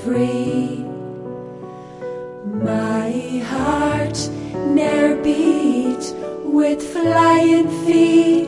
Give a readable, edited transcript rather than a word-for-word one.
free. My heart ne'er beat with flying feet.